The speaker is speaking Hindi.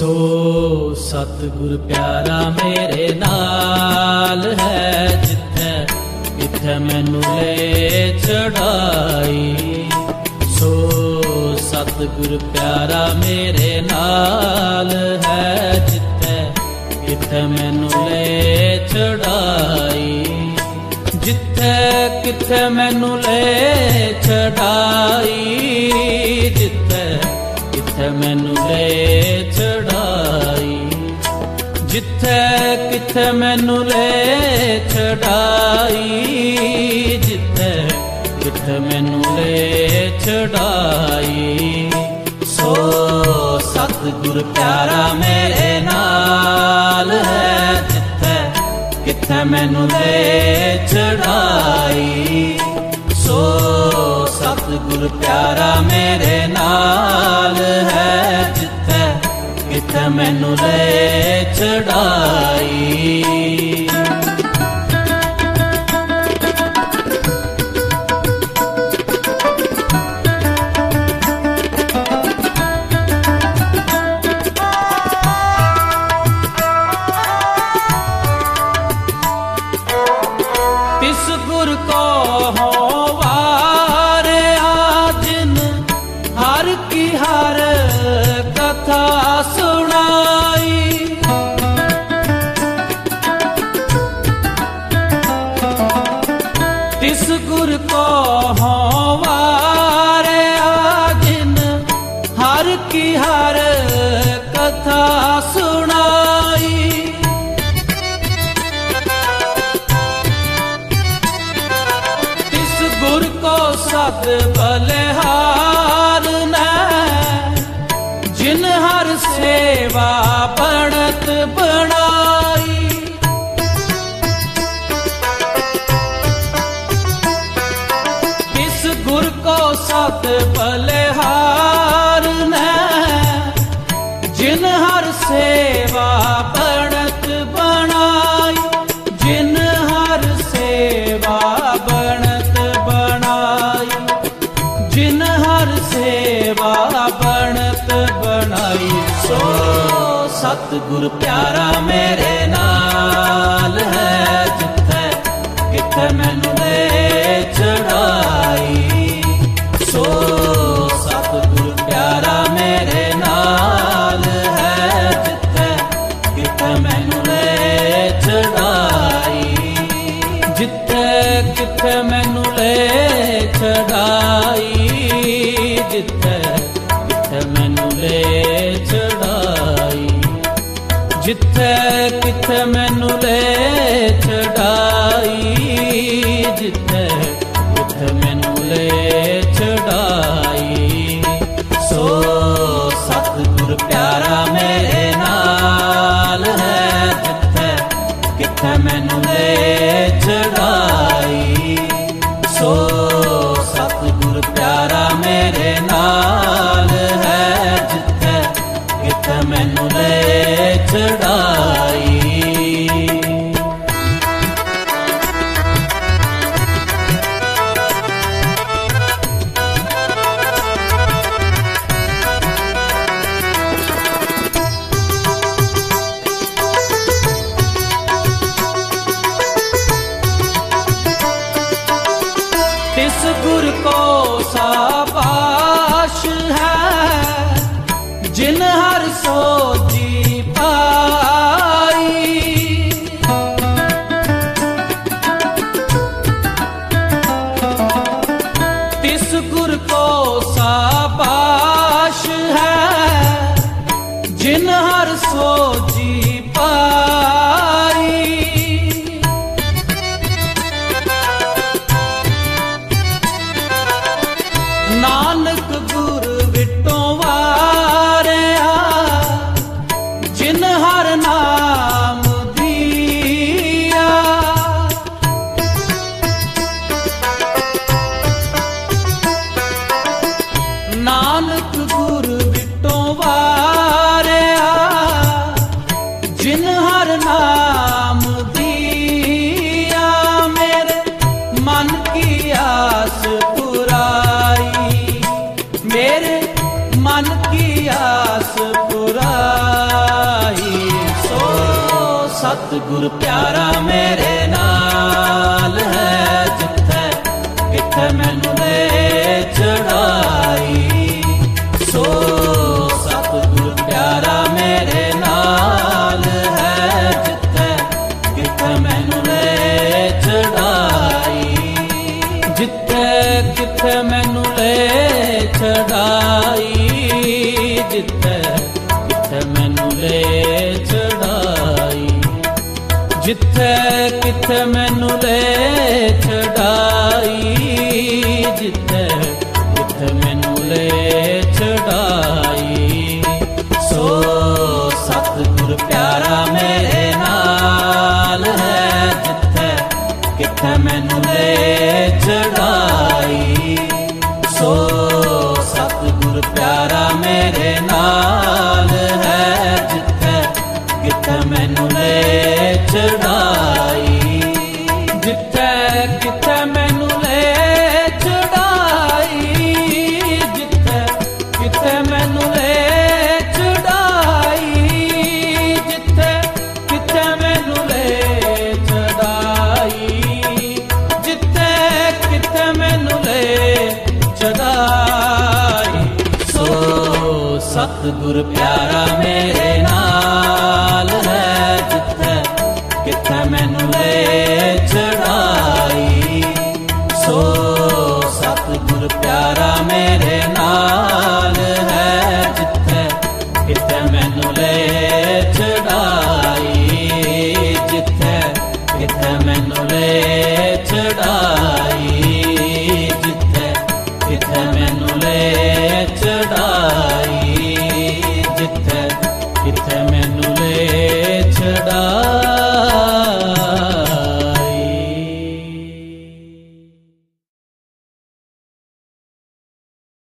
सो सतगुर प्यारा मेरे नाल है, जिथे किथे मैनू ले चढ़ाई। सो सतगुर प्यारा मेरे नाल है, जिथे किथे मैनू ले चढ़ाई। जिथे किथे मैनू ले चढ़ाई, जिथे किथे मैनू ले चढ़ाई। जिथे किथे मैनू ले चढ़ाई, जिथे किथे मैनू ले चढ़ाई। सो सतगुर प्यारा मेरे नाल है, जिथे किथे मैनू ले चढ़ाई। सो सतगुर प्यारा मेरे नाल है, जिथे किथे मैनू ले चढ़ाई। तिस गुर को हो वारे आजिन, हर की हर कथा सुनाई। तिस गुर को हो वारे आजिन, हर की हर कथा सुनाई। गुर को सत बलिहार ने, जिन हर सेवा बढ़त बनाई। इस गुर को सत बलिहार ने, जिन हर सेवा बढ़त बनाई। जिन हर सेवा बढ़त बनाई, जिन हर सेवा बढ़त बनाई। सो सतगुर प्यारा मेरे नाल है, जिथे किथे मैनू ले चढ़ाई। सो सतगुर प्यारा मेरे नाल है, जिथे किथे मैनू ले चढ़ाई। जिथे किथे मैनू ले चढ़ाई, जिथे किथे मैनू ले चढ़ाई। जिथे किथे मैनू ले चढ़ाई, जिथे किथे मैनू ले चढ़ाई। सो सतगुर प्यारा मेरे नाल है, जिथे किथे मैनू ले चढ़ाई। सो सतगुर प्यारा मेरे नाल है, जिथे किथे मैनू ले चढ़ाई। तिस गुर को शाबाश है, जिन हर सोची पाई। तिस गुर को शाबाश है, जिन हर सोची पाई। नानक गुर विटों वारिया, जिन हर नाम दिया। नानक गुर विटों वारिया, जिन हर नाम दिया। मेरे मन की आस पुराई, सतगुर प्यारा मेरे नाल है, जिथे किथे मैनू ले चढ़ाई। सो सतगुर प्यारा मेरे नाल है, जिथे किथे मैनू ले चढ़ाई। जिथे किथे मैनू ले चढ़ाई, जिथे किथे मैनू ले चढ़ाई। जिथे किथे मैनू ले चढ़ाई, जिथे किथे मैनू ले चढ़ाई। सो सतगुर प्यारा मेरे नाल है, जिथे किथे मैनू ले चढ़ाई। सो सतगुर प्यारा मेरे नाल है, जिथे किथे मैनू ले चढ़ाई। जिथे किथे मैनू ले चढ़ाई, जिथे किथे मैनू ले चढ़ाई। जिथे किथे मैनू ले चढ़ाई, जिथे किथे मैनू ले चढ़ाई। सो सतगुर प्यारा मेरे नाल है, जिथे किथे मैनू ले चढ़ाई। सो सतगुर प्यारा मेरे नाल है, जिथे किथे मैनू ले चढ़ाई। जिथे किथे मैनू ले चढ़ाई, जिथे किथे मैनू ले चढ़ाई। जिथे किथे मैनू ले चढ़ाई।